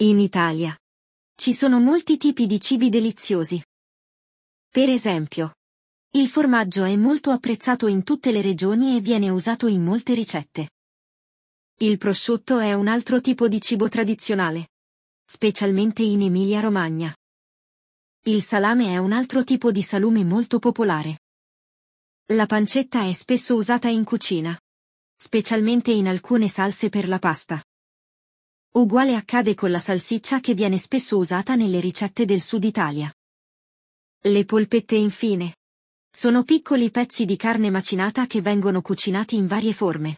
In Italia ci sono molti tipi di cibi deliziosi. Per esempio, il formaggio è molto apprezzato in tutte le regioni e viene usato in molte ricette. Il prosciutto è un altro tipo di cibo tradizionale, specialmente in Emilia-Romagna. Il salame è un altro tipo di salume molto popolare. La pancetta è spesso usata in cucina, specialmente in alcune salse per la pasta. Uguale accade con la salsiccia che viene spesso usata nelle ricette del Sud Italia. Le polpette infine sono piccoli pezzi di carne macinata che vengono cucinati in varie forme.